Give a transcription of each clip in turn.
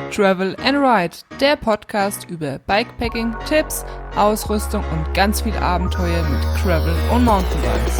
Travel and Ride, der Podcast über Bikepacking, Tipps, Ausrüstung und ganz viel Abenteuer mit Gravel und Mountainbikes.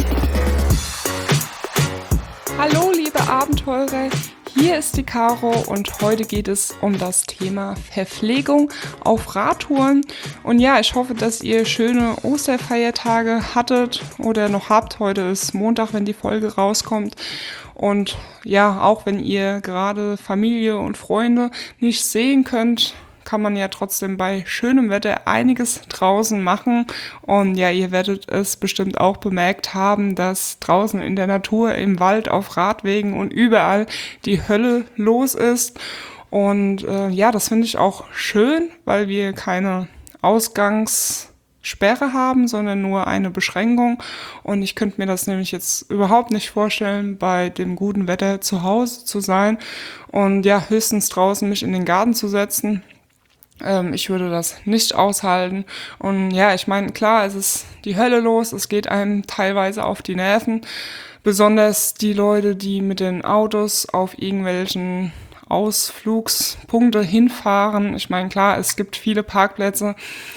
Hallo liebe Abenteurer, hier ist die Caro und heute geht es um das Thema Verpflegung auf Radtouren. Und ja, ich hoffe, dass ihr schöne Osterfeiertage hattet oder noch habt. Heute ist Montag, wenn die Folge rauskommt. Und ja, auch wenn ihr gerade Familie und Freunde nicht sehen könnt, kann man ja trotzdem bei schönem Wetter einiges draußen machen. Und ja, ihr werdet es bestimmt auch bemerkt haben, dass draußen in der Natur, im Wald, auf Radwegen und überall die Hölle los ist. Und ja, das finde ich auch schön, weil wir keine Ausgangssperre haben, sondern nur eine Beschränkung. Und ich könnte mir das nämlich jetzt überhaupt nicht vorstellen, bei dem guten Wetter zu Hause zu sein und ja, höchstens draußen mich in den Garten zu setzen. Ich würde das nicht aushalten. Und ja, ich meine, klar, es ist die Hölle los, es geht einem teilweise auf die Nerven. Besonders die Leute, die mit den Autos auf irgendwelchen Ausflugspunkte hinfahren. Ich meine, klar, es gibt viele Parkplätze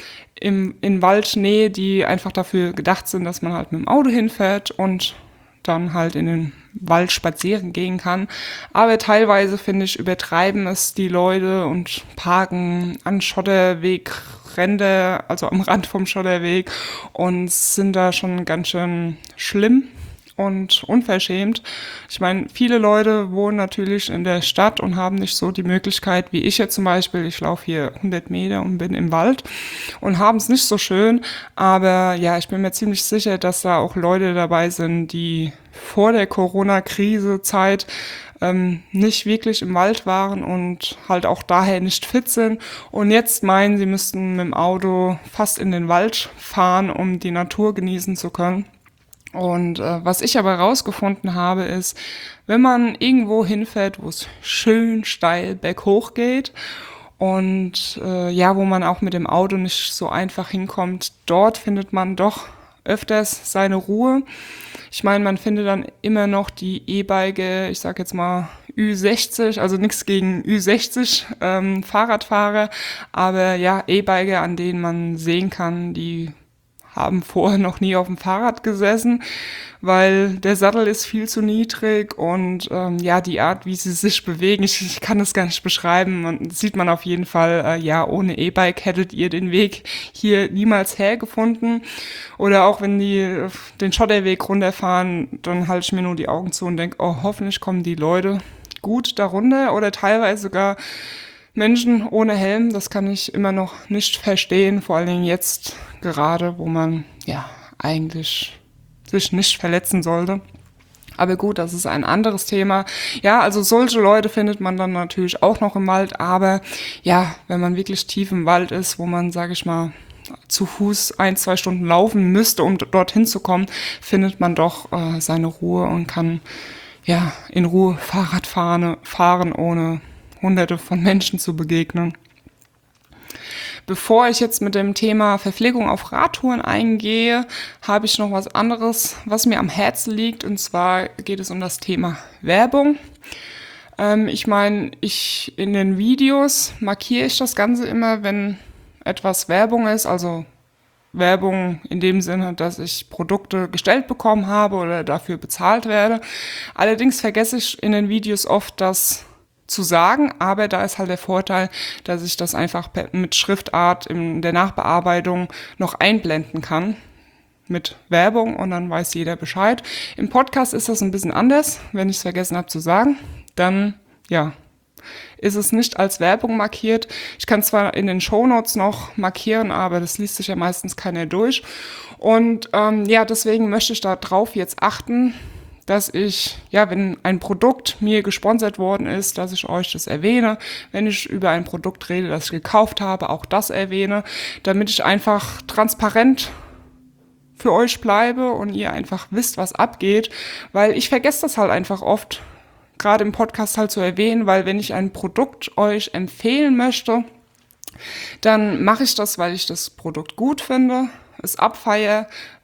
in Waldschnee, die einfach dafür gedacht sind, dass man halt mit dem Auto hinfährt und dann halt in den Wald spazieren gehen kann. Aber teilweise, finde ich, übertreiben es die Leute und parken an Schotterwegränder, also am Rand vom Schotterweg und sind da schon ganz schön schlimm und unverschämt. Ich meine, viele Leute wohnen natürlich in der Stadt und haben nicht so die Möglichkeit, wie ich jetzt zum Beispiel. Ich laufe hier 100 Meter und bin im Wald und haben es nicht so schön. Aber ja, ich bin mir ziemlich sicher, dass da auch Leute dabei sind, die vor der Corona-Krise-Zeit nicht wirklich im Wald waren und halt auch daher nicht fit sind und jetzt meinen, sie müssten mit dem Auto fast in den Wald fahren, um die Natur genießen zu können. Und was ich aber rausgefunden habe, ist, wenn man irgendwo hinfährt, wo es schön steil berghoch geht und ja, wo man auch mit dem Auto nicht so einfach hinkommt, dort findet man doch öfters seine Ruhe. Ich meine, man findet dann immer noch die E-Biker, ich sag jetzt mal Ü60, also nichts gegen Ü60 Fahrradfahrer, aber ja, E-Biker, an denen man sehen kann, die haben vorher noch nie auf dem Fahrrad gesessen, weil der Sattel ist viel zu niedrig und ja, die Art, wie sie sich bewegen, ich kann es gar nicht beschreiben. Sieht man auf jeden Fall, ja, ohne E-Bike hättet ihr den Weg hier niemals hergefunden. Oder auch wenn die den Schotterweg runterfahren, dann halte ich mir nur die Augen zu und denke, oh, hoffentlich kommen die Leute gut darunter oder teilweise sogar Menschen ohne Helm, das kann ich immer noch nicht verstehen, vor allen Dingen jetzt gerade, wo man ja eigentlich sich nicht verletzen sollte. Aber gut, das ist ein anderes Thema. Ja, also solche Leute findet man dann natürlich auch noch im Wald, aber ja, wenn man wirklich tief im Wald ist, wo man, sage ich mal, zu Fuß 1-2 Stunden laufen müsste, um dorthin zu kommen, findet man doch seine Ruhe und kann ja in Ruhe Fahrrad fahren, ohne Hunderte von Menschen zu begegnen. Bevor ich jetzt mit dem Thema Verpflegung auf Radtouren eingehe, habe ich noch was anderes, was mir am Herzen liegt. Und zwar geht es um das Thema Werbung. Ich meine, in den Videos markiere ich das Ganze immer, wenn etwas Werbung ist. Also Werbung in dem Sinne, dass ich Produkte gestellt bekommen habe oder dafür bezahlt werde. Allerdings vergesse ich in den Videos oft, das zu sagen, aber da ist halt der Vorteil, dass ich das einfach mit Schriftart in der Nachbearbeitung noch einblenden kann mit Werbung und dann weiß jeder Bescheid. Im Podcast ist das ein bisschen anders, wenn ich es vergessen habe zu sagen, dann ja, ist es nicht als Werbung markiert. Ich kann zwar in den Shownotes noch markieren, aber das liest sich ja meistens keiner durch und ja, deswegen möchte ich da drauf jetzt achten, dass ich, ja, wenn ein Produkt mir gesponsert worden ist, dass ich euch das erwähne. Wenn ich über ein Produkt rede, das ich gekauft habe, auch das erwähne, damit ich einfach transparent für euch bleibe und ihr einfach wisst, was abgeht, weil ich vergesse das halt einfach oft, gerade im Podcast halt zu erwähnen, weil wenn ich ein Produkt euch empfehlen möchte, dann mache ich das, weil ich das Produkt gut finde, es abfeiere,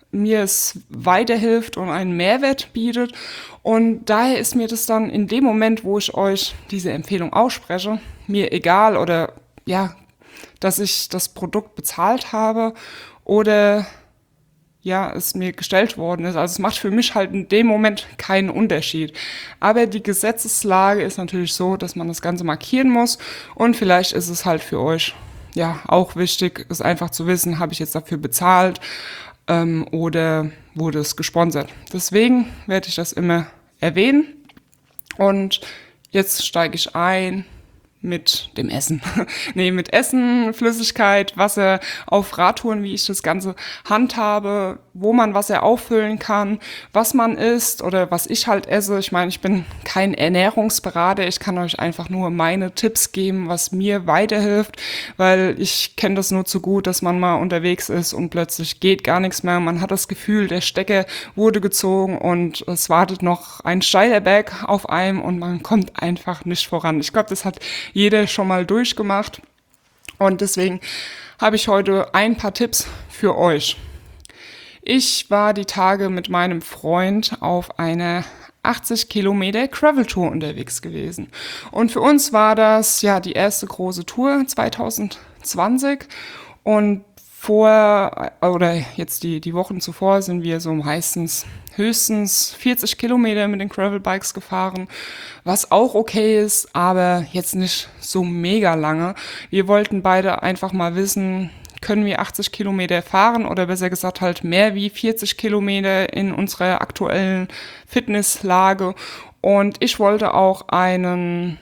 mir es weiterhilft und einen Mehrwert bietet. Und daher ist mir das dann in dem Moment, wo ich euch diese Empfehlung ausspreche, mir egal oder ja, dass ich das Produkt bezahlt habe oder ja, es mir gestellt worden ist. Also es macht für mich halt in dem Moment keinen Unterschied. Aber die Gesetzeslage ist natürlich so, dass man das Ganze markieren muss und vielleicht ist es halt für euch ja auch wichtig, es einfach zu wissen, habe ich jetzt dafür bezahlt oder wurde es gesponsert. Deswegen werde ich das immer erwähnen und jetzt steige ich ein mit dem Essen. Nee, mit Essen, Flüssigkeit, Wasser auf Radtouren, wie ich das Ganze handhabe, wo man Wasser auffüllen kann, was man isst oder was ich halt esse. Ich meine, ich bin kein Ernährungsberater, ich kann euch einfach nur meine Tipps geben, was mir weiterhilft, weil ich kenne das nur zu gut, dass man mal unterwegs ist und plötzlich geht gar nichts mehr. Man hat das Gefühl, der Stecker wurde gezogen und es wartet noch ein steiler Berg auf einem und man kommt einfach nicht voran. Ich glaube, das hat jeder schon mal durchgemacht. Und deswegen habe ich heute ein paar Tipps für euch. Ich war die Tage mit meinem Freund auf einer 80 Kilometer Gravel-Tour unterwegs gewesen. Und für uns war das ja die erste große Tour 2020. Und jetzt die Wochen zuvor sind wir so höchstens 40 Kilometer mit den Gravel-Bikes gefahren, was auch okay ist, aber jetzt nicht so mega lange. Wir wollten beide einfach mal wissen, können wir 80 Kilometer fahren oder besser gesagt halt mehr wie 40 Kilometer in unserer aktuellen Fitnesslage. Und ich wollte auch meinen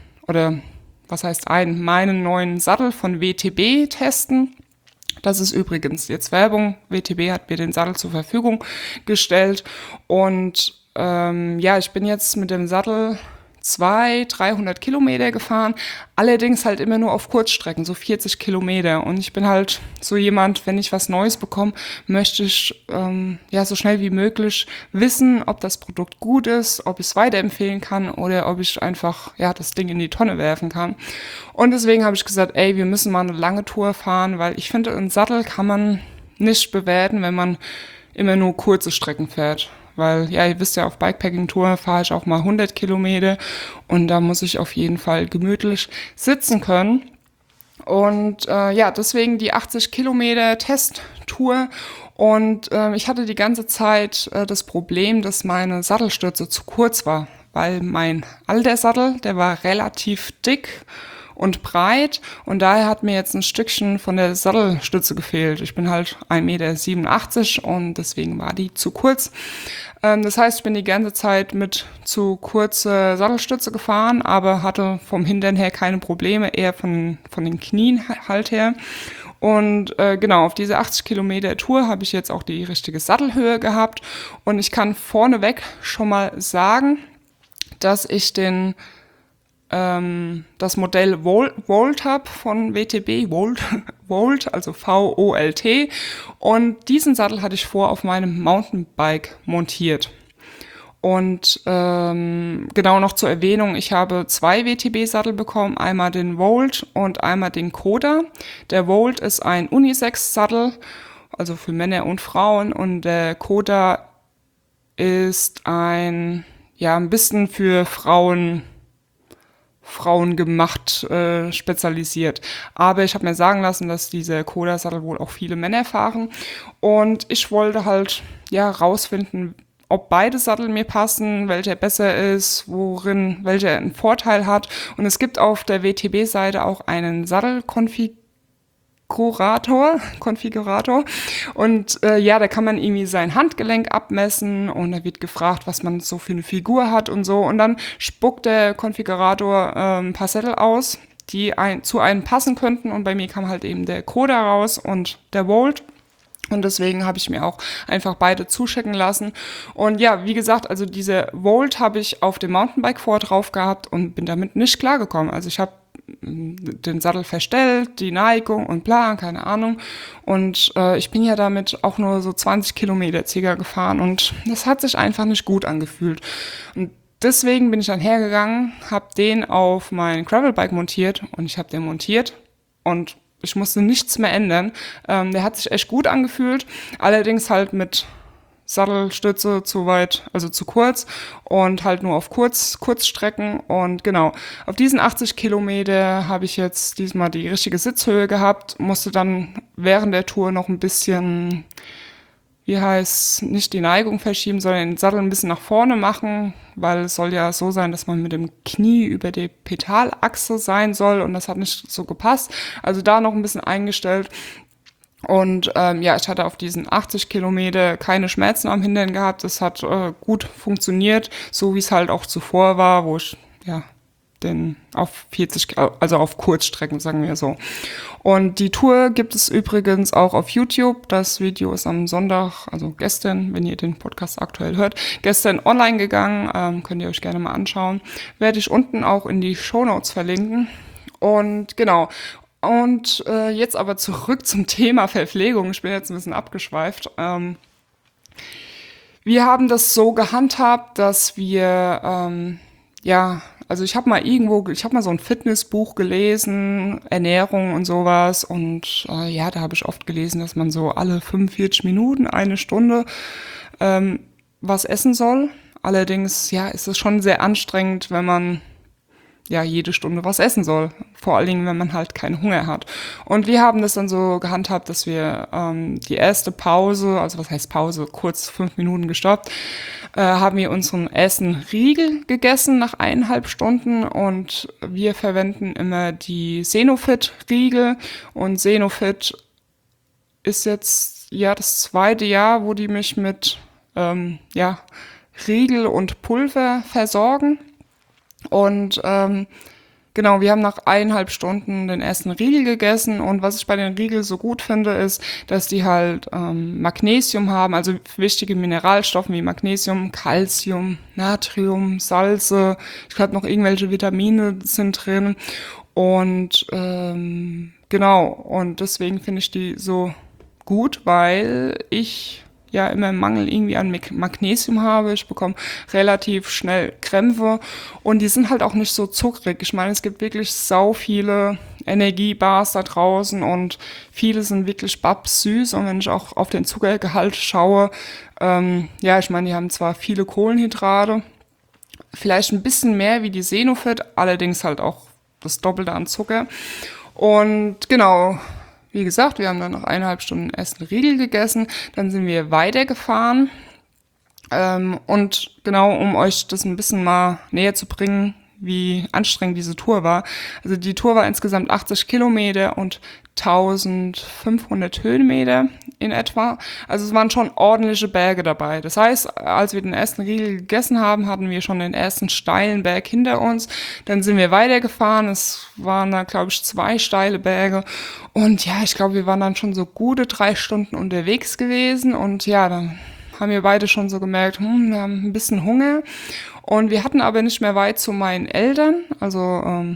neuen Sattel von WTB testen. Das ist übrigens jetzt Werbung. WTB hat mir den Sattel zur Verfügung gestellt. Und ich bin jetzt mit dem Sattel 300 Kilometer gefahren. Allerdings halt immer nur auf Kurzstrecken, so 40 Kilometer. Und ich bin halt so jemand, wenn ich was Neues bekomme, möchte ich so schnell wie möglich wissen, ob das Produkt gut ist, ob ich es weiterempfehlen kann oder ob ich einfach das Ding in die Tonne werfen kann. Und deswegen habe ich gesagt, wir müssen mal eine lange Tour fahren, weil ich finde, einen Sattel kann man nicht bewerten, wenn man immer nur kurze Strecken fährt. Weil, ihr wisst ja, auf Bikepacking-Tour fahre ich auch mal 100 Kilometer und da muss ich auf jeden Fall gemütlich sitzen können. Und deswegen die 80 Kilometer Testtour. Und ich hatte die ganze Zeit das Problem, dass meine Sattelstütze zu kurz war, weil mein alter Sattel, der war relativ dick und breit und daher hat mir jetzt ein Stückchen von der Sattelstütze gefehlt. Ich bin halt 1,87 Meter und deswegen war die zu kurz. Das heißt, ich bin die ganze Zeit mit zu kurzer Sattelstütze gefahren, aber hatte vom Hintern her keine Probleme, eher von den Knien halt her. Und auf diese 80 Kilometer Tour habe ich jetzt auch die richtige Sattelhöhe gehabt und ich kann vorneweg schon mal sagen, dass ich das Modell Volt habe von WTB, Volt, also V-O-L-T. Und diesen Sattel hatte ich auf meinem Mountainbike montiert. Und noch zur Erwähnung, ich habe 2 WTB-Sattel bekommen, einmal den Volt und einmal den Koda. Der Volt ist ein Unisex-Sattel, also für Männer und Frauen. Und der Koda ist ein bisschen für Frauen gemacht, spezialisiert. Aber ich habe mir sagen lassen, dass dieser Koda-Sattel wohl auch viele Männer fahren. Und ich wollte halt rausfinden, ob beide Sattel mir passen, welcher besser ist, welcher einen Vorteil hat. Und es gibt auf der WTB-Seite auch einen Konfigurator und da kann man irgendwie sein Handgelenk abmessen und da wird gefragt, was man so für eine Figur hat und so und dann spuckt der Konfigurator ein paar Sättel aus, die zu einem passen könnten und bei mir kam halt eben der Koda raus und der Volt. Und deswegen habe ich mir auch einfach beide zuschicken lassen. Und wie gesagt, also diese Volt habe ich auf dem Mountainbike vor drauf gehabt und bin damit nicht klargekommen. Also ich habe den Sattel verstellt, die Neigung und bla, keine Ahnung. Und ich bin ja damit auch nur so 20 Kilometer circa gefahren und das hat sich einfach nicht gut angefühlt. Und deswegen bin ich dann hergegangen, habe den auf mein Gravelbike montiert und ich habe den montiert und ich musste nichts mehr ändern. Der hat sich echt gut angefühlt, allerdings halt mit Sattelstütze zu weit, also zu kurz und halt nur auf Kurzstrecken. Und genau, auf diesen 80 Kilometer habe ich jetzt diesmal die richtige Sitzhöhe gehabt, musste dann während der Tour noch ein bisschen, nicht die Neigung verschieben, sondern den Sattel ein bisschen nach vorne machen, weil es soll ja so sein, dass man mit dem Knie über die Pedalachse sein soll und das hat nicht so gepasst. Also da noch ein bisschen eingestellt. Und ich hatte auf diesen 80 Kilometer keine Schmerzen am Hintern gehabt. Das hat gut funktioniert, so wie es halt auch zuvor war, wo ich den auf 40, also auf Kurzstrecken, sagen wir so. Und die Tour gibt es übrigens auch auf YouTube. Das Video ist am Sonntag, also gestern, wenn ihr den Podcast aktuell hört, gestern online gegangen. Könnt ihr euch gerne mal anschauen. Werde ich unten auch in die Shownotes verlinken. Und genau. Und jetzt aber zurück zum Thema Verpflegung. Ich bin jetzt ein bisschen abgeschweift. Wir haben das so gehandhabt, dass wir, also ich habe mal so ein Fitnessbuch gelesen, Ernährung und sowas. Und da habe ich oft gelesen, dass man so alle 45 Minuten, eine Stunde was essen soll. Allerdings, ist es schon sehr anstrengend, wenn man jede Stunde was essen soll. Vor allen Dingen, wenn man halt keinen Hunger hat. Und wir haben das dann so gehandhabt, dass wir die erste Pause, also was heißt Pause, kurz 5 Minuten gestoppt, haben wir unseren ersten Riegel gegessen nach 1,5 Stunden und wir verwenden immer die Senofit-Riegel und Senofit ist jetzt das 2. Jahr, wo die mich mit Riegel und Pulver versorgen. Und genau, wir haben nach 1,5 Stunden den ersten Riegel gegessen und was ich bei den Riegel so gut finde, ist, dass die halt Magnesium haben, also wichtige Mineralstoffe wie Magnesium, Calcium, Natrium, Salze, ich glaube noch irgendwelche Vitamine sind drin und genau, und deswegen finde ich die so gut, weil ich immer einen Mangel irgendwie an Magnesium habe. Ich bekomme relativ schnell Krämpfe und die sind halt auch nicht so zuckrig. Ich meine, es gibt wirklich sau viele Energiebars da draußen und viele sind wirklich babsüß und wenn ich auch auf den Zuckergehalt schaue, ich meine, die haben zwar viele Kohlenhydrate, vielleicht ein bisschen mehr wie die Senofit, allerdings halt auch das Doppelte an Zucker und genau. Wie gesagt, wir haben dann nach 1,5 Stunden erst einen Riegel gegessen, dann sind wir weitergefahren und genau, um euch das ein bisschen mal näher zu bringen, wie anstrengend diese Tour war. Also die Tour war insgesamt 80 Kilometer und 1500 Höhenmeter in etwa. Also es waren schon ordentliche Berge dabei. Das heißt, als wir den ersten Riegel gegessen haben, hatten wir schon den ersten steilen Berg hinter uns. Dann sind wir weitergefahren. Es waren da, glaube ich, 2 steile Berge. Und ich glaube, wir waren dann schon so gute 3 Stunden unterwegs gewesen. Und dann haben wir beide schon so gemerkt, wir haben ein bisschen Hunger. Und wir hatten aber nicht mehr weit zu meinen Eltern, also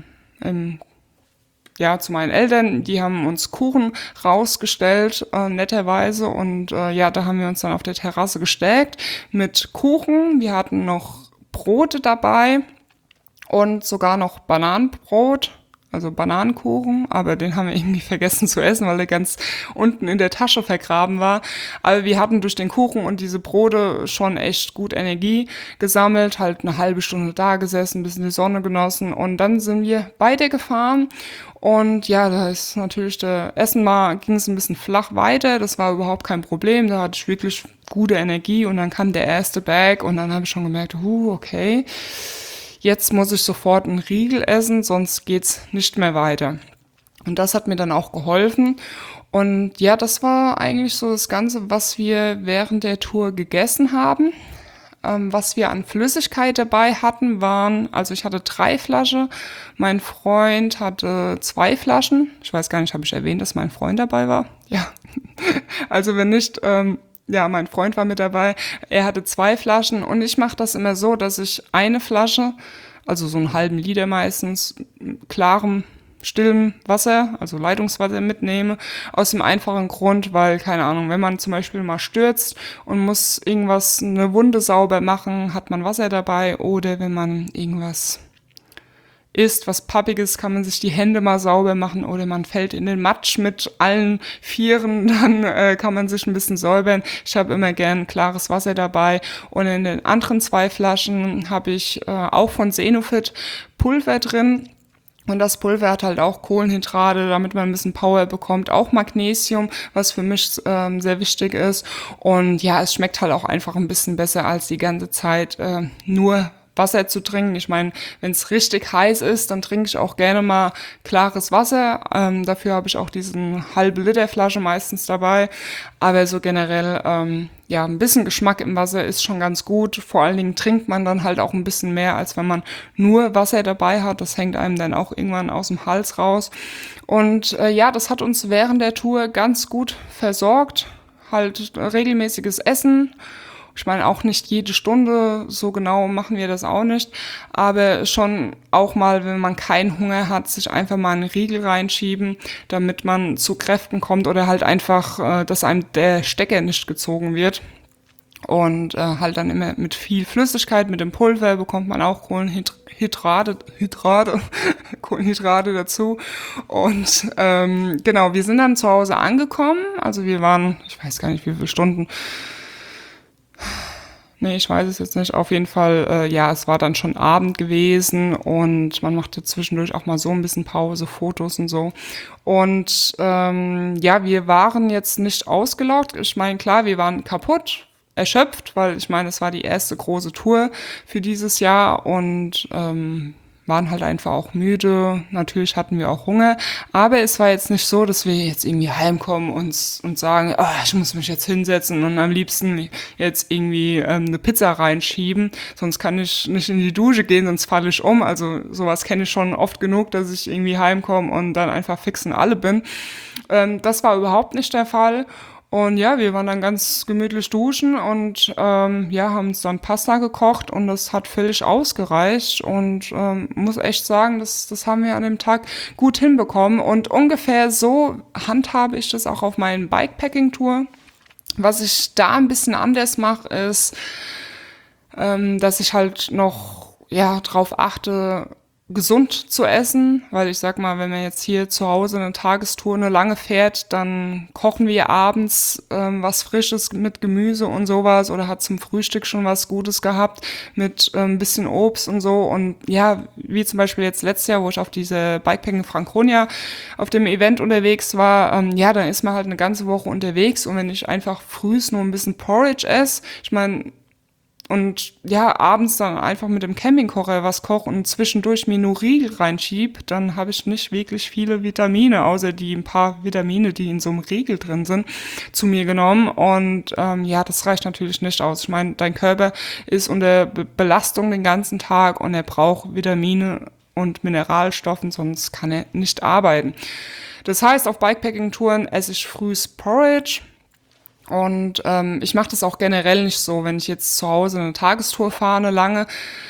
zu meinen Eltern, die haben uns Kuchen rausgestellt, netterweise. Und da haben wir uns dann auf der Terrasse gestärkt mit Kuchen. Wir hatten noch Brote dabei und sogar noch Bananenbrot, also Bananenkuchen, aber den haben wir irgendwie vergessen zu essen, weil der ganz unten in der Tasche vergraben war. Aber wir hatten durch den Kuchen und diese Brote schon echt gut Energie gesammelt, halt eine halbe Stunde da gesessen, ein bisschen die Sonne genossen und dann sind wir weitergefahren. Und da ist natürlich Essen mal, ging es ein bisschen flach weiter, das war überhaupt kein Problem, da hatte ich wirklich gute Energie und dann kam der erste Berg und dann habe ich schon gemerkt, okay, jetzt muss ich sofort einen Riegel essen, sonst geht's nicht mehr weiter. Und das hat mir dann auch geholfen. Und das war eigentlich so das Ganze, was wir während der Tour gegessen haben. Was wir an Flüssigkeit dabei hatten, also ich hatte 3 Flaschen, mein Freund hatte 2 Flaschen. Ich weiß gar nicht, habe ich erwähnt, dass mein Freund dabei war? Ja, also wenn nicht, mein Freund war mit dabei. Er hatte 2 Flaschen und ich mache das immer so, dass ich eine Flasche, also so einen halben Liter meistens, klarem, stillem Wasser, also Leitungswasser mitnehme, aus dem einfachen Grund, weil, keine Ahnung, wenn man zum Beispiel mal stürzt und muss eine Wunde sauber machen, hat man Wasser dabei oder wenn man irgendwas isst, was Pappiges, kann man sich die Hände mal sauber machen oder man fällt in den Matsch mit allen Vieren, dann kann man sich ein bisschen säubern. Ich habe immer gern klares Wasser dabei und in den anderen 2 Flaschen habe ich auch von Senofit Pulver drin. Und das Pulver hat halt auch Kohlenhydrate, damit man ein bisschen Power bekommt, auch Magnesium, was für mich sehr wichtig ist. Und ja, es schmeckt halt auch einfach ein bisschen besser, als die ganze Zeit nur Wasser zu trinken. Ich meine, wenn es richtig heiß ist, dann trinke ich auch gerne mal klares Wasser. Dafür habe ich auch diesen halbe Liter Flasche meistens dabei. Aber so generell, ja, ein bisschen Geschmack im Wasser ist schon ganz gut. Vor allen Dingen trinkt man dann halt auch ein bisschen mehr, als wenn man nur Wasser dabei hat. Das hängt einem dann auch irgendwann aus dem Hals raus. Und ja, das hat uns während der Tour ganz gut versorgt. Halt regelmäßiges Essen. Ich meine, auch nicht jede Stunde, so genau machen wir das auch nicht, aber schon auch mal, wenn man keinen Hunger hat, sich einfach mal einen Riegel reinschieben, damit man zu Kräften kommt oder halt einfach, dass einem der Stecker nicht gezogen wird. Und halt dann immer mit viel Flüssigkeit, mit dem Pulver bekommt man auch Kohlenhydrate dazu. Und genau, wir sind dann zu Hause angekommen. Also wir waren, ich weiß gar nicht wie viele Stunden, nee, ich weiß es jetzt nicht. Auf jeden Fall, ja, es war dann schon Abend gewesen und man machte zwischendurch auch mal so ein bisschen Pause, Fotos und so. Und ja, wir waren jetzt nicht ausgelaugt. Ich meine, klar, wir waren kaputt, erschöpft, weil ich meine, es war die erste große Tour für dieses Jahr und waren halt einfach auch müde. Natürlich hatten wir auch Hunger, aber es war jetzt nicht so, dass wir jetzt irgendwie heimkommen und sagen, oh, ich muss mich jetzt hinsetzen und am liebsten jetzt irgendwie eine Pizza reinschieben, sonst kann ich nicht in die Dusche gehen, sonst falle ich um. Also sowas kenne ich schon oft genug, dass ich irgendwie heimkomme und dann einfach fix und alle bin. Das war überhaupt nicht der Fall. Und ja, wir waren dann ganz gemütlich duschen und ja, haben uns dann Pasta gekocht und das hat völlig ausgereicht und muss echt sagen, das haben wir an dem Tag gut hinbekommen und ungefähr so handhabe ich das auch auf meinen Bikepacking-Tour. Was ich da ein bisschen anders mache, ist, dass ich halt noch ja drauf achte, gesund zu essen, weil ich sag mal, wenn man jetzt hier zu Hause eine Tagestour eine lange fährt, dann kochen wir abends was Frisches mit Gemüse und sowas oder hat zum Frühstück schon was Gutes gehabt mit ein bisschen Obst und so und ja, wie zum Beispiel jetzt letztes Jahr, wo ich auf diese Bikepacking Franconia auf dem Event unterwegs war, ja, dann ist man halt eine ganze Woche unterwegs und wenn ich einfach frühs nur ein bisschen Porridge esse, ich meine, und ja, abends dann einfach mit dem Campingkocher was koche und zwischendurch mir nur Riegel reinschieb, dann habe ich nicht wirklich viele Vitamine, außer die ein paar Vitamine, die in so einem Riegel drin sind, zu mir genommen. Und ja, das reicht natürlich nicht aus. Ich meine, dein Körper ist unter Belastung den ganzen Tag und er braucht Vitamine und Mineralstoffen, sonst kann er nicht arbeiten. Das heißt, auf Bikepacking-Touren esse ich frühs Porridge. Und ich mache das auch generell nicht so, wenn ich jetzt zu Hause eine Tagestour fahre, eine lange,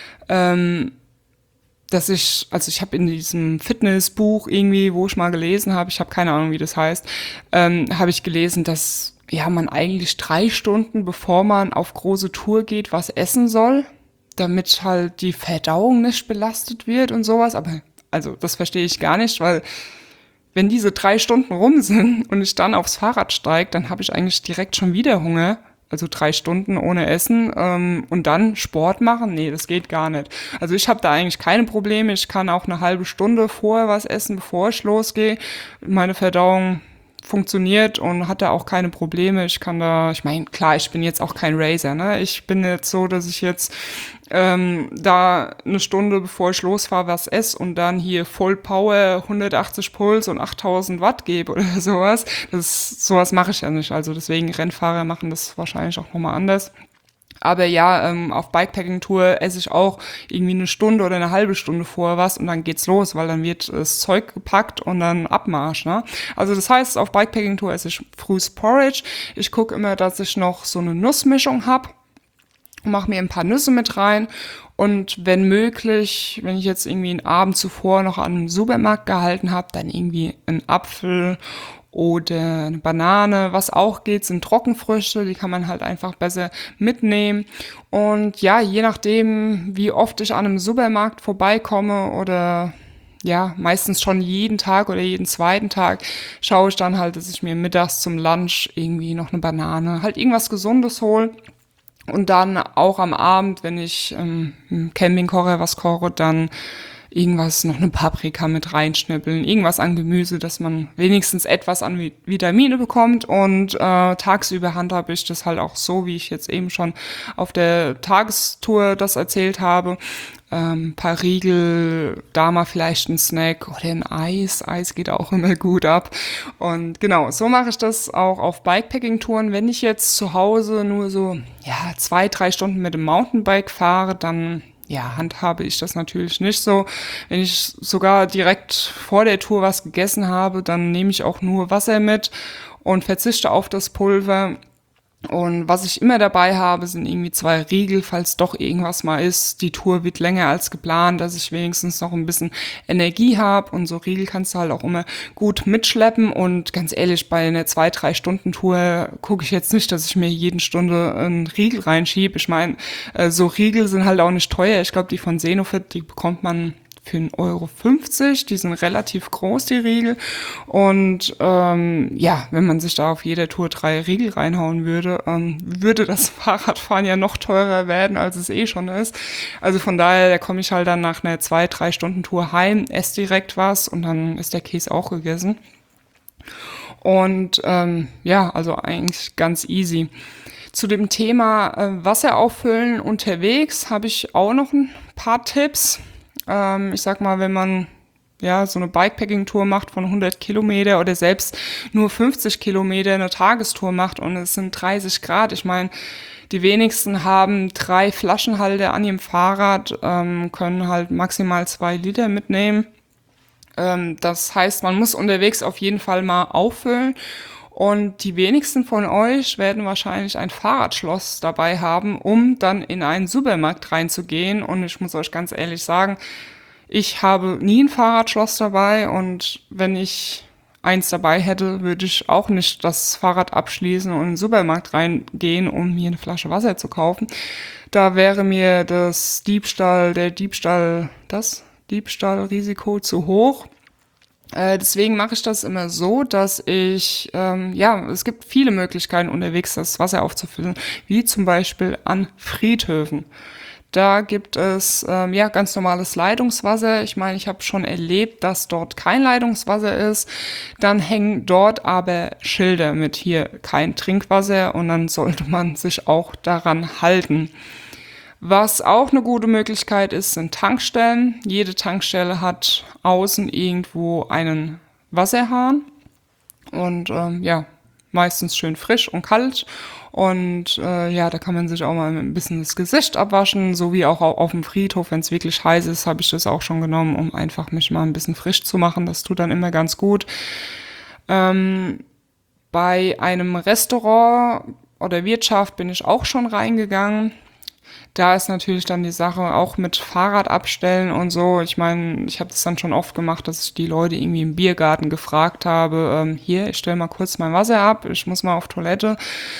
also ich habe in diesem Fitnessbuch irgendwie, wo ich mal gelesen habe, ich habe keine Ahnung, wie das heißt, habe ich gelesen, dass ja man eigentlich 3 Stunden, bevor man auf große Tour geht, was essen soll, damit halt die Verdauung nicht belastet wird und sowas. Aber also das verstehe ich gar nicht, weil wenn diese 3 Stunden rum sind und ich dann aufs Fahrrad steige, dann habe ich eigentlich direkt schon wieder Hunger. Also 3 Stunden ohne Essen und dann Sport machen? Nee, das geht gar nicht. Also ich habe da eigentlich keine Probleme. Ich kann auch eine halbe Stunde vorher was essen, bevor ich losgehe. Meine Verdauung funktioniert und hat da auch keine Probleme. Ich meine, klar, ich bin jetzt auch kein Racer, ne? Ich bin jetzt so, dass ich jetzt da eine Stunde bevor ich losfahre was esse und dann hier Voll Power 180 Puls und 8000 Watt gebe oder sowas. Sowas mache ich ja nicht. Also deswegen Rennfahrer machen das wahrscheinlich auch nochmal anders. Aber ja, auf Bikepacking-Tour esse ich auch irgendwie eine Stunde oder eine halbe Stunde vorher was und dann geht's los, weil dann wird das Zeug gepackt und dann Abmarsch, ne? Also das heißt, auf Bikepacking-Tour esse ich frühs Porridge. Ich gucke immer, dass ich noch so eine Nussmischung hab. Mache mir ein paar Nüsse mit rein und wenn möglich, wenn ich jetzt irgendwie einen Abend zuvor noch an einem Supermarkt gehalten habe, dann irgendwie einen Apfel oder eine Banane. Was auch geht, sind Trockenfrüchte, die kann man halt einfach besser mitnehmen. Und ja, je nachdem, wie oft ich an einem Supermarkt vorbeikomme oder ja, meistens schon jeden Tag oder jeden zweiten Tag schaue ich dann halt, dass ich mir mittags zum Lunch irgendwie noch eine Banane, halt irgendwas Gesundes hole. Und dann auch am Abend, wenn ich im Campingkocher was koche, dann irgendwas, noch eine Paprika mit reinschnippeln, irgendwas an Gemüse, dass man wenigstens etwas an Vitamine bekommt. Und tagsüber handhabe ich das halt auch so, wie ich jetzt eben schon auf der Tagestour das erzählt habe. Paar Riegel, da mal vielleicht ein Snack oder ein Eis. Eis geht auch immer gut ab. Und genau, so mache ich das auch auf Bikepacking-Touren. Wenn ich jetzt zu Hause nur so 2-3 Stunden mit dem Mountainbike fahre, dann handhabe ich das natürlich nicht so. Wenn ich sogar direkt vor der Tour was gegessen habe, dann nehme ich auch nur Wasser mit und verzichte auf das Pulver. Und was ich immer dabei habe, sind irgendwie 2 Riegel, falls doch irgendwas mal ist. Die Tour wird länger als geplant, dass ich wenigstens noch ein bisschen Energie habe. Und so Riegel kannst du halt auch immer gut mitschleppen. Und ganz ehrlich, bei einer 2-3 Stunden Tour gucke ich jetzt nicht, dass ich mir jeden Stunde einen Riegel reinschiebe. Ich meine, so Riegel sind halt auch nicht teuer. Ich glaube, die von Senofit, die bekommt man für 1,50 €. Die sind relativ groß, die Riegel. Und wenn man sich da auf jeder Tour 3 Riegel reinhauen würde, würde das Fahrradfahren ja noch teurer werden, als es eh schon ist. Also von daher, da komme ich halt dann nach einer 2-3 Stunden Tour heim, esse direkt was und dann ist der Käse auch gegessen. Und also eigentlich ganz easy. Zu dem Thema Wasser auffüllen unterwegs habe ich auch noch ein paar Tipps. Ich sag mal, wenn man so eine Bikepacking-Tour macht von 100 Kilometer oder selbst nur 50 Kilometer eine Tagestour macht und es sind 30 Grad. Ich meine, die wenigsten haben 3 Flaschenhalter an ihrem Fahrrad, können halt maximal 2 Liter mitnehmen. Das heißt, man muss unterwegs auf jeden Fall mal auffüllen. Und die wenigsten von euch werden wahrscheinlich ein Fahrradschloss dabei haben, um dann in einen Supermarkt reinzugehen. Und ich muss euch ganz ehrlich sagen, ich habe nie ein Fahrradschloss dabei. Und wenn ich eins dabei hätte, würde ich auch nicht das Fahrrad abschließen und in den Supermarkt reingehen, um mir eine Flasche Wasser zu kaufen. Da wäre mir das Diebstahlrisiko zu hoch. Deswegen mache ich das immer so, dass ich, es gibt viele Möglichkeiten unterwegs, das Wasser aufzufüllen, wie zum Beispiel an Friedhöfen. Da gibt es ganz normales Leitungswasser. Ich meine, ich habe schon erlebt, dass dort kein Leitungswasser ist. Dann hängen dort aber Schilder mit hier kein Trinkwasser und dann sollte man sich auch daran halten. Was auch eine gute Möglichkeit ist, sind Tankstellen. Jede Tankstelle hat außen irgendwo einen Wasserhahn und meistens schön frisch und kalt. Und da kann man sich auch mal ein bisschen das Gesicht abwaschen, so wie auch auf dem Friedhof. Wenn es wirklich heiß ist, habe ich das auch schon genommen, um einfach mich mal ein bisschen frisch zu machen. Das tut dann immer ganz gut. Bei einem Restaurant oder Wirtschaft bin ich auch schon reingegangen. Da ist natürlich dann die Sache auch mit Fahrrad abstellen und so. Ich meine, ich habe das dann schon oft gemacht, dass ich die Leute irgendwie im Biergarten gefragt habe, ich stelle mal kurz mein Wasser ab, ich muss mal auf Toilette,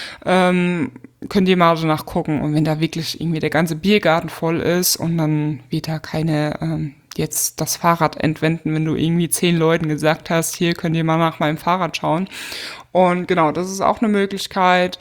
könnt ihr mal danach gucken. Und wenn da wirklich irgendwie der ganze Biergarten voll ist und dann wird da keine jetzt das Fahrrad entwenden, wenn du irgendwie 10 Leuten gesagt hast, hier könnt ihr mal nach meinem Fahrrad schauen. Und genau, das ist auch eine Möglichkeit.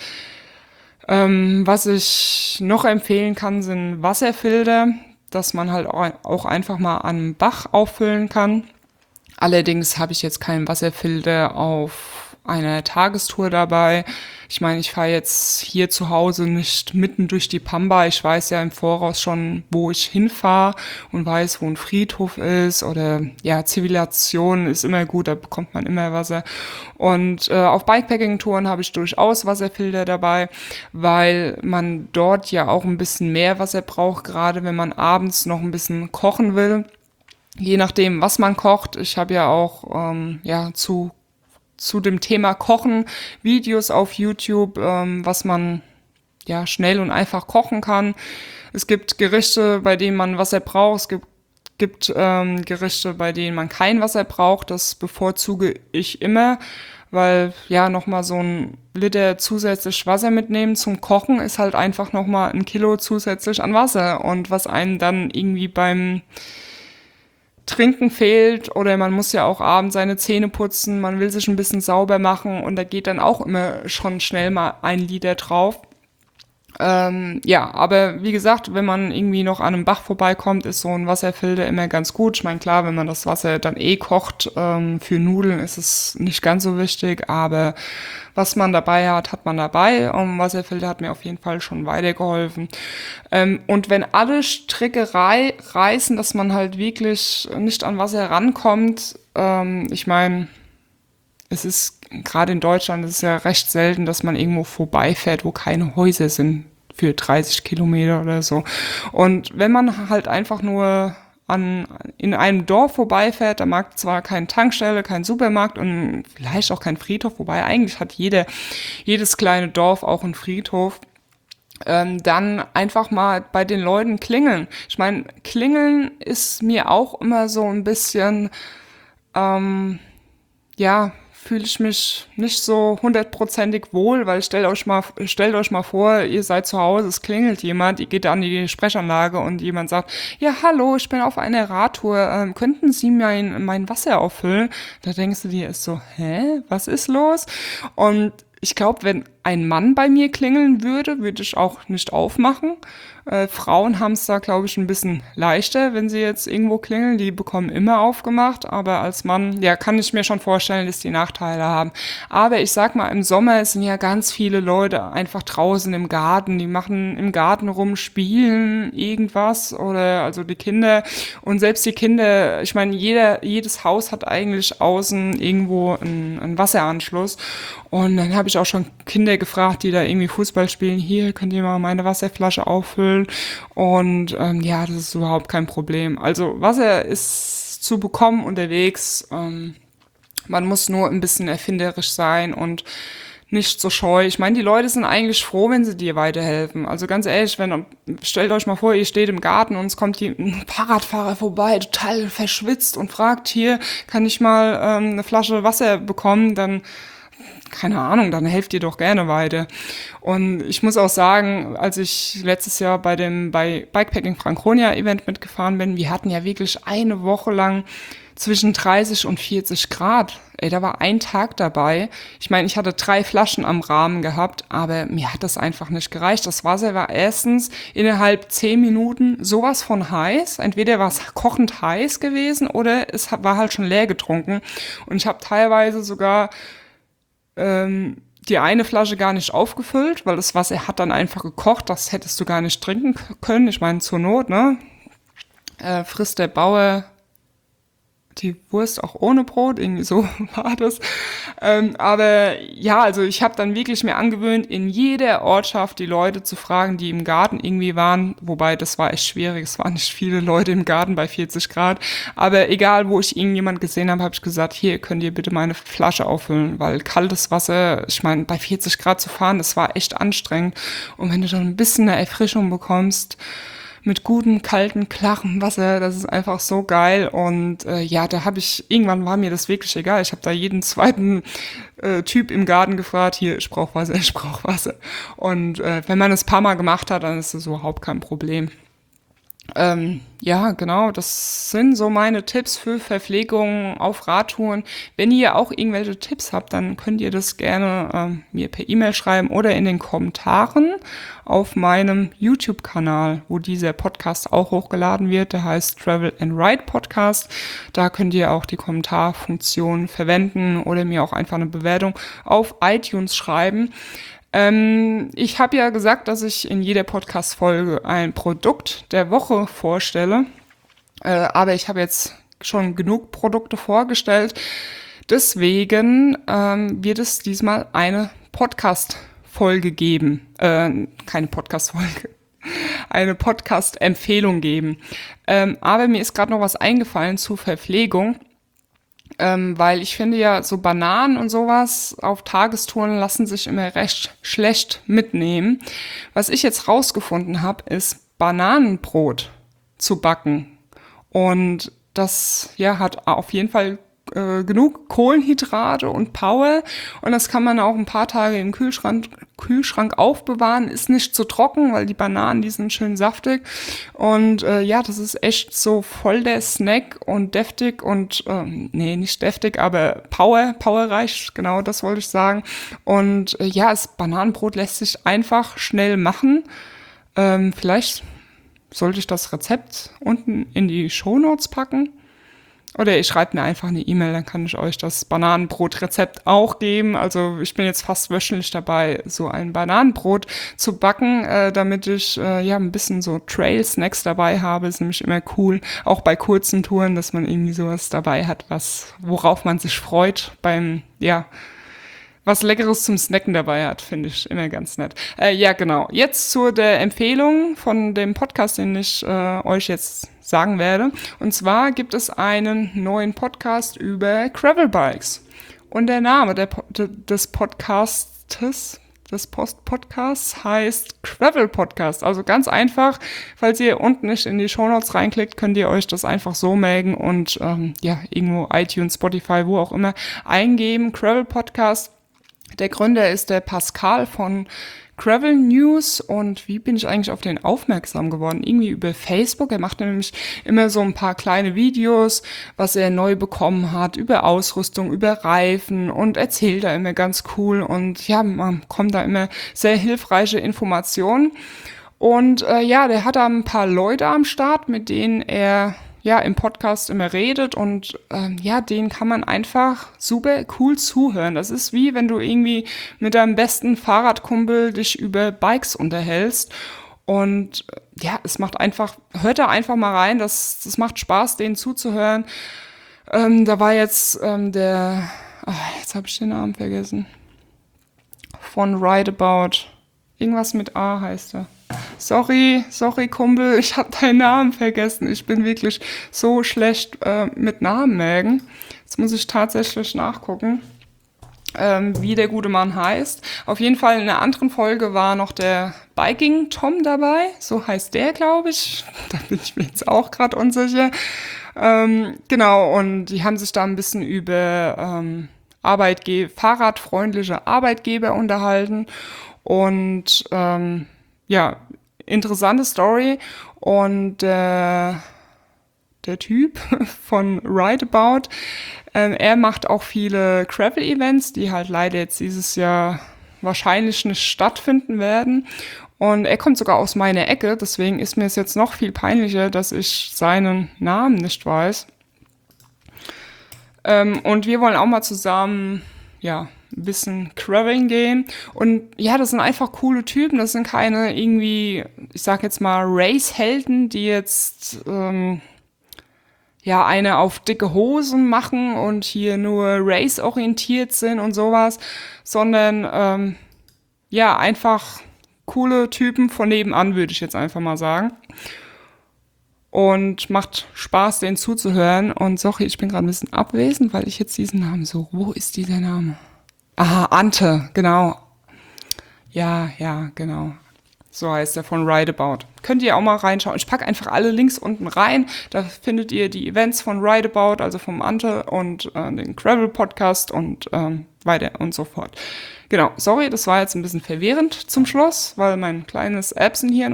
Was ich noch empfehlen kann, sind Wasserfilter, dass man halt auch einfach mal an einem Bach auffüllen kann. Allerdings habe ich jetzt keinen Wasserfilter auf einer Tagestour dabei. Ich meine, ich fahre jetzt hier zu Hause nicht mitten durch die Pampa. Ich weiß ja im Voraus schon, wo ich hinfahre und weiß, wo ein Friedhof ist oder Zivilisation ist immer gut, da bekommt man immer Wasser. Und auf Bikepacking-Touren habe ich durchaus Wasserfilter dabei, weil man dort ja auch ein bisschen mehr Wasser braucht, gerade wenn man abends noch ein bisschen kochen will. Je nachdem, was man kocht. Ich habe ja auch zu dem Thema Kochen Videos auf YouTube, was man schnell und einfach kochen kann. Es gibt Gerichte, bei denen man Wasser braucht. Es gibt gibt Gerichte, bei denen man kein Wasser braucht. Das bevorzuge ich immer, weil ja nochmal so ein Liter zusätzlich Wasser mitnehmen zum Kochen ist halt einfach nochmal 1 Kilo zusätzlich an Wasser. Und was einem dann irgendwie beim Trinken fehlt oder man muss ja auch abends seine Zähne putzen, man will sich ein bisschen sauber machen und da geht dann auch immer schon schnell mal 1 Liter drauf. Ja, aber wie gesagt, wenn man irgendwie noch an einem Bach vorbeikommt, ist so ein Wasserfilter immer ganz gut. Ich meine, klar, wenn man das Wasser dann kocht, für Nudeln ist es nicht ganz so wichtig, aber was man dabei hat, hat man dabei. Wasserfilter hat mir auf jeden Fall schon weitergeholfen. Und wenn alle Stricke reißen, dass man halt wirklich nicht an Wasser rankommt, ich meine, es ist gerade in Deutschland ist es ja recht selten, dass man irgendwo vorbeifährt, wo keine Häuser sind für 30 Kilometer oder so. Und wenn man halt einfach nur in einem Dorf vorbeifährt, da mag zwar keine Tankstelle, kein Supermarkt und vielleicht auch kein Friedhof, wobei eigentlich hat jedes kleine Dorf auch einen Friedhof, dann einfach mal bei den Leuten klingeln. Ich meine, klingeln ist mir auch immer so ein bisschen, ja, fühle ich mich nicht so 100%ig wohl, weil stellt euch mal vor, ihr seid zu Hause, es klingelt jemand, ihr geht an die Sprechanlage und jemand sagt, ja, hallo, ich bin auf einer Radtour, könnten Sie mein Wasser auffüllen? Da denkst du dir, ist so, hä, was ist los? Und ich glaube, wenn ein Mann bei mir klingeln würde, würde ich auch nicht aufmachen. Frauen haben es da, glaube ich, ein bisschen leichter, wenn sie jetzt irgendwo klingeln. Die bekommen immer aufgemacht. Aber als Mann, ja, kann ich mir schon vorstellen, dass die Nachteile haben. Aber ich sag mal, im Sommer sind ja ganz viele Leute einfach draußen im Garten. Die machen im Garten rum, spielen irgendwas oder also die Kinder. Und selbst die Kinder, ich meine, jedes Haus hat eigentlich außen irgendwo einen Wasseranschluss. Und dann habe ich auch schon Kinder gefragt, die da irgendwie Fußball spielen. Hier, könnt ihr mal meine Wasserflasche auffüllen? Und ja, das ist überhaupt kein Problem. Also Wasser ist zu bekommen unterwegs. Man muss nur ein bisschen erfinderisch sein und nicht so scheu. Ich meine, die Leute sind eigentlich froh, wenn sie dir weiterhelfen. Also ganz ehrlich, stellt euch mal vor, ihr steht im Garten und es kommt ein Fahrradfahrer vorbei, total verschwitzt und fragt, hier, kann ich mal eine Flasche Wasser bekommen? Dann keine Ahnung, dann helft ihr doch gerne weiter. Und ich muss auch sagen, als ich letztes Jahr bei Bikepacking Franconia Event mitgefahren bin, wir hatten ja wirklich eine Woche lang zwischen 30 und 40 Grad. Ey, da war ein Tag dabei. Ich meine, ich hatte 3 Flaschen am Rahmen gehabt, aber mir hat das einfach nicht gereicht. Das Wasser war erstens innerhalb 10 Minuten sowas von heiß. Entweder war es kochend heiß gewesen oder es war halt schon leer getrunken. Und ich habe teilweise sogar die eine Flasche gar nicht aufgefüllt, weil das Wasser hat dann einfach gekocht, das hättest du gar nicht trinken können. Ich meine, zur Not, ne? Frisst der Bauer die Wurst auch ohne Brot, irgendwie so war das. Aber ja, also ich habe dann wirklich mir angewöhnt, in jeder Ortschaft die Leute zu fragen, die im Garten irgendwie waren, wobei das war echt schwierig, es waren nicht viele Leute im Garten bei 40 Grad, aber egal, wo ich irgendjemand gesehen habe, habe ich gesagt, hier, könnt ihr bitte meine Flasche auffüllen, weil kaltes Wasser, ich meine, bei 40 Grad zu fahren, das war echt anstrengend und wenn du dann ein bisschen eine Erfrischung bekommst, mit gutem, kalten, klarem Wasser, das ist einfach so geil und ja, irgendwann war mir das wirklich egal, ich habe da jeden zweiten Typ im Garten gefragt, hier, ich brauche Wasser und wenn man es ein paar Mal gemacht hat, dann ist das überhaupt kein Problem. Ja, genau, das sind so meine Tipps für Verpflegung auf Radtouren. Wenn ihr auch irgendwelche Tipps habt, dann könnt ihr das gerne mir per E-Mail schreiben oder in den Kommentaren auf meinem YouTube-Kanal, wo dieser Podcast auch hochgeladen wird. Der heißt Travel and Ride Podcast. Da könnt ihr auch die Kommentarfunktion verwenden oder mir auch einfach eine Bewertung auf iTunes schreiben. Ich habe ja gesagt, dass ich in jeder Podcast-Folge ein Produkt der Woche vorstelle, aber ich habe jetzt schon genug Produkte vorgestellt. Deswegen wird es diesmal eine Podcast-Folge geben. Keine Podcast-Folge. Eine Podcast-Empfehlung geben. Aber mir ist gerade noch was eingefallen zur Verpflegung. Weil ich finde ja, so Bananen und sowas auf Tagestouren lassen sich immer recht schlecht mitnehmen. Was ich jetzt rausgefunden habe, ist Bananenbrot zu backen. Und das hat auf jeden Fall genug Kohlenhydrate und Power, und das kann man auch ein paar Tage im Kühlschrank aufbewahren, ist nicht zu trocken, weil die Bananen, die sind schön saftig, und das ist echt so voll der Snack und deftig und nee, nicht deftig, aber powerreich, genau, das wollte ich sagen. Und das Bananenbrot lässt sich einfach schnell machen. Vielleicht sollte ich das Rezept unten in die Shownotes packen. Oder ich schreibe mir einfach eine E-Mail, dann kann ich euch das Bananenbrot-Rezept auch geben. Also ich bin jetzt fast wöchentlich dabei, so ein Bananenbrot zu backen, damit ich ein bisschen so Trail-Snacks dabei habe. Ist nämlich immer cool, auch bei kurzen Touren, dass man irgendwie sowas dabei hat, worauf man sich freut beim, was Leckeres zum Snacken dabei hat, finde ich immer ganz nett. Genau. Jetzt zu der Empfehlung von dem Podcast, den ich euch jetzt sagen werde. Und zwar gibt es einen neuen Podcast über Gravelbikes. Und der Name des Podcasts heißt Gravel Podcast. Also ganz einfach, falls ihr unten nicht in die Shownotes reinklickt, könnt ihr euch das einfach so melden und irgendwo iTunes, Spotify, wo auch immer eingeben. Gravel Podcast. Der Gründer ist der Pascal von Gravel News. Und wie bin ich eigentlich auf den aufmerksam geworden? Irgendwie über Facebook. Er macht nämlich immer so ein paar kleine Videos, was er neu bekommen hat, über Ausrüstung, über Reifen, und erzählt da immer ganz cool. Und man kommt da immer sehr hilfreiche Informationen. Und der hat da ein paar Leute am Start, mit denen er im Podcast immer redet, und denen kann man einfach super cool zuhören. Das ist wie wenn du irgendwie mit deinem besten Fahrradkumpel dich über Bikes unterhältst, und es macht einfach, hört da einfach mal rein, das macht Spaß, denen zuzuhören. Da war jetzt jetzt habe ich den Namen vergessen, von Rideabout, irgendwas mit A heißt er. Sorry, Kumpel, ich habe deinen Namen vergessen. Ich bin wirklich so schlecht mit Namen merken. Jetzt muss ich tatsächlich nachgucken, wie der gute Mann heißt. Auf jeden Fall in einer anderen Folge war noch der Biking Tom dabei. So heißt der, glaube ich. Da bin ich mir jetzt auch gerade unsicher. Genau, und die haben sich da ein bisschen über fahrradfreundliche Arbeitgeber unterhalten. Und interessante Story. Und der Typ von Rideabout, er macht auch viele Gravel-Events, die halt leider jetzt dieses Jahr wahrscheinlich nicht stattfinden werden. Und er kommt sogar aus meiner Ecke, deswegen ist mir es jetzt noch viel peinlicher, dass ich seinen Namen nicht weiß. Und wir wollen auch mal zusammen, ein bisschen Graveln gehen. Und das sind einfach coole Typen. Das sind keine irgendwie, ich sag jetzt mal, Race-Helden, die jetzt eine auf dicke Hosen machen und hier nur race-orientiert sind und sowas, sondern einfach coole Typen von nebenan, würde ich jetzt einfach mal sagen. Und macht Spaß, denen zuzuhören. Und sorry, ich bin gerade ein bisschen abwesend, weil ich jetzt diesen Namen so, wo ist dieser Name? Aha, Ante, genau. Ja, genau. So heißt der, von Rideabout. Könnt ihr auch mal reinschauen. Ich packe einfach alle Links unten rein. Da findet ihr die Events von Rideabout, also vom Ante, und den Gravel Podcast und weiter und so fort. Genau, sorry, das war jetzt ein bisschen verwirrend zum Schluss, weil mein kleines Erbsenhirn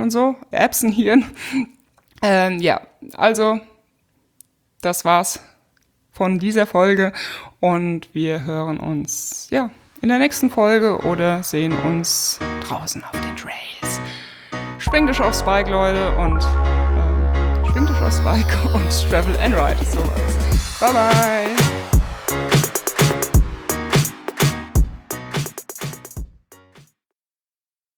also das war's von dieser Folge, und wir hören uns in der nächsten Folge oder sehen uns draußen auf den Trails. Springt euch aufs Bike, Leute, und travel and ride. So, bye bye.